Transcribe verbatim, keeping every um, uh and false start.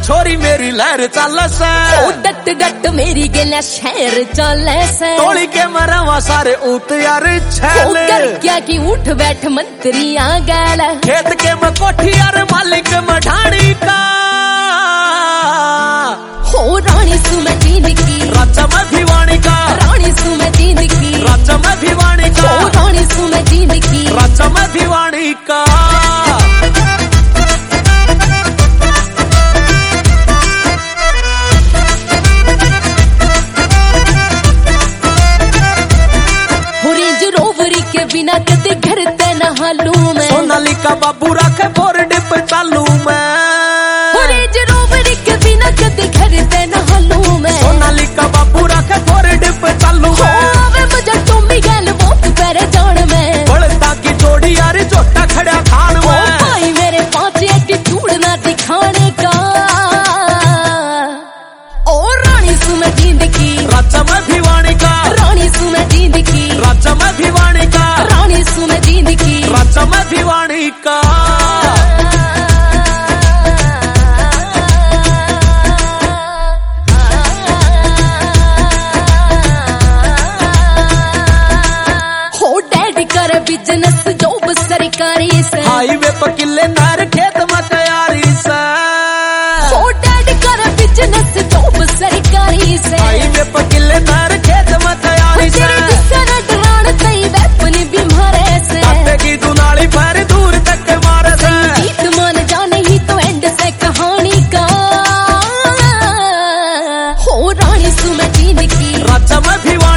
छोरी मेरी लहर चल से डट डट मेरी गला शहर चल से तोड़ी के मरवा सारे ऊट यार छैल क्या की उठ बैठ मंत्री आ गैल खेत के मैं कोठी यार मालिक मठानी का हो रानी सु मैं जींद की राजा मैं भिवानी का रानी सु मैं जींद की राजा मैं भिवानी का हो रानी सु मैं जींद की राजा मैं भिवानी का बिना कदे घर ते नहालू मैं सोनालिका बाबू रखे बोर्ड पे चालू मैं रेंज रोवर के बिना कदे घर ते नहालू मैं सोनालिका बाबू रखे बोर्ड पे चालू मैं आवे मुझे टोमी गैल वो पैरे जान में बड़ता की जोड़ी यार जोटा खड़ा खान में भाई मेरे पाँच एक चूड़ ना दिखाने का ओ रानी सु मैं जींद की राजा मैं भिवानी का रानी सु मैं जींद की राजा मैं भिवानी का रानी सु मैं जींद की राजा मैं भिवानी का हो डैडी कर बिजनेस जॉब सरकारी से हाईवे पर किले नार खेत में तैयारी से हो डैडी कर बिजनेस जॉब सरकारी से हाईवे पर किले नार खेत में तैयारी से की दुनाली पर दूर तक मारे से गीत मान जाने ही तो एंड से कहानी का हो रानी सु मैं जींद की राजा मैं भिवानी